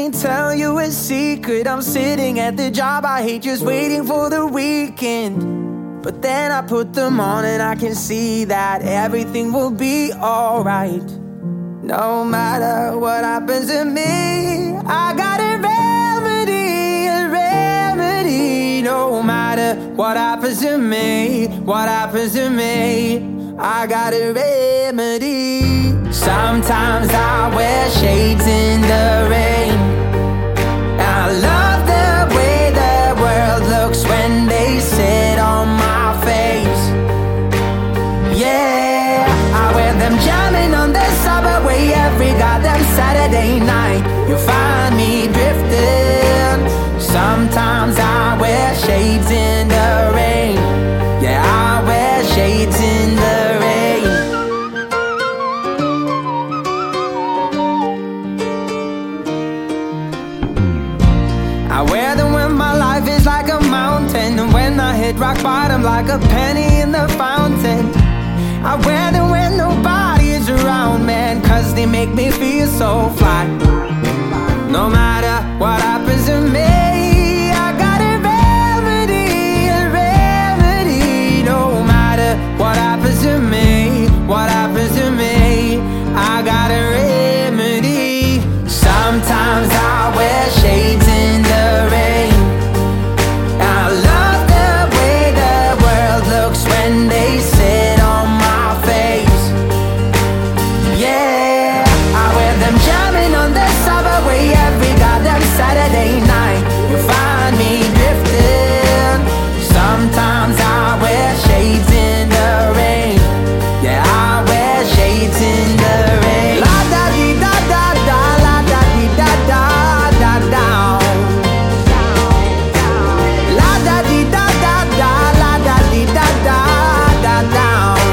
me tell you a secret. I'm sitting at the job I hate, just waiting for the weekend. But then I put them on and I can see that everything will be alright. No matter what happens to me, I got a remedy, a remedy. No matter what happens to me, what happens to me, I got a remedy. Sometimes I wear shades in the rain. I love the way the world looks when they sit on my face. Yeah, I wear them jamming on the subway every goddamn Saturday night. You'll find me drifting. Sometimes I wear shades in the rain. Yeah, I wear shades in the rain. I wear them when my life is like a mountain, and when I hit rock bottom like a penny in the fountain. I wear them when nobody is around, man, 'cause they make me feel so fly. No matter what happens to me, I got a remedy, a remedy. No matter what happens to me, what happens to me, I got a remedy. Sometimes I wear shades in the rain. I love the way the world looks when they sit on my face. Yeah, I wear them jamming on the subway every goddamn Saturday night. You'll find me drifting. Sometimes I wear shades in the rain. Yeah, I wear shades in the rain. La da dee da da da, la da dee da da da da. La da dee da da da, la da dee da da da da.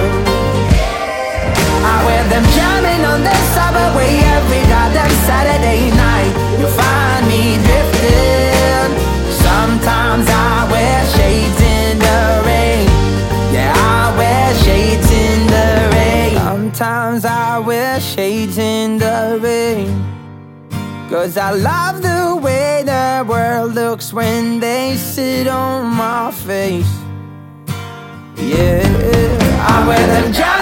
I wear them jamming on the subway every goddamn Saturday night. You'll find me drifting. Sometimes I wear shades in the rain. Yeah, I wear shades in the rain. Sometimes I wear shades in the rain, 'cause I love the way the world looks when they sit on my face. Yeah, I wear them jamming